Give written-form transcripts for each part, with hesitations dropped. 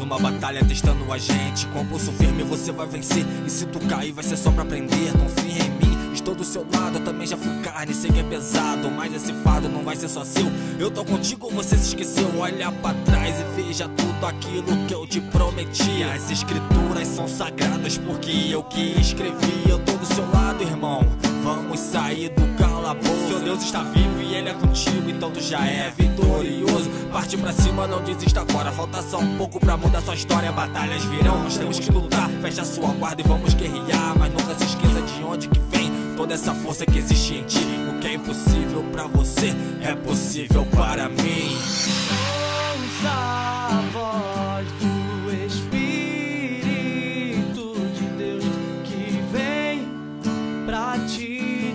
uma batalha testando a gente. Com pulso firme você vai vencer, e se tu cair vai ser só pra aprender. Confia em mim, estou do seu lado. Eu também já fui carne, sei que é pesado, mas esse fardo não vai ser só seu. Eu tô contigo, você se esqueceu. Olha pra trás e veja tudo aquilo que eu te prometi. As escrituras são sagradas porque eu que escrevi. Eu tô do seu lado, irmão, vamos sair do calabouço. Seu Deus está vivo e Ele é contigo, então tu já é vitorioso. Parte pra cima, não desista agora. Falta só um pouco pra mudar sua história. Batalhas virão, nós temos que lutar. Fecha sua guarda e vamos guerrear. Mas nunca se esqueça de onde que vem toda essa força que existe em ti. O que é impossível pra você é possível para mim. Ouça a voz do Espírito de Deus que vem pra te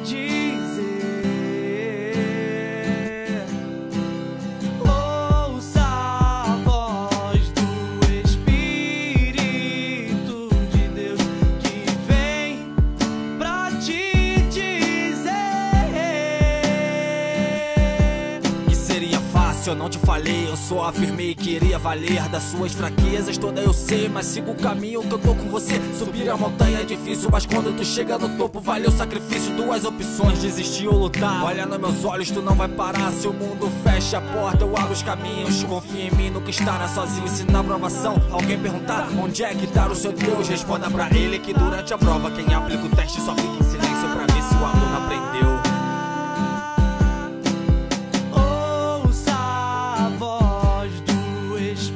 dizer. Ouça a voz do Espírito de Deus que vem pra te dizer. Que seria fácil, eu não te falei. Eu só afirmei que iria valer. Das suas fraquezas toda eu sei, mas siga o caminho que eu tô com você. Subir a montanha é difícil, mas quando tu chega no topo vale o sacrifício. Duas opções, desistir ou lutar. Olha nos meus olhos, tu não vai parar. Se o mundo fecha a porta, eu abro os caminhos. Confia em mim, nunca estará sozinho. Se na provação alguém perguntar onde é que tá o seu Deus, responda pra ele que durante a prova quem aplica o teste só fica em silêncio pra ver se o aluno aprendeu. Ouça a voz do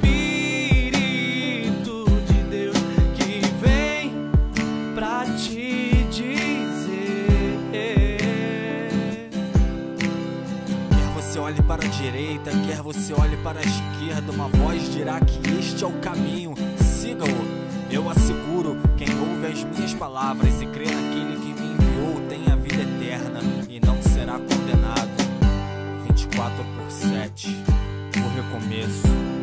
Espírito de Deus que vem pra te dizer. Quer você olhe para a direita, quer você olhe para a esquerda, uma voz dirá que este é o caminho, siga-o. Eu asseguro, quem ouve as minhas palavras e crê naquele que me enviou tem a vida eterna e não será condenado. 24/7, o recomeço.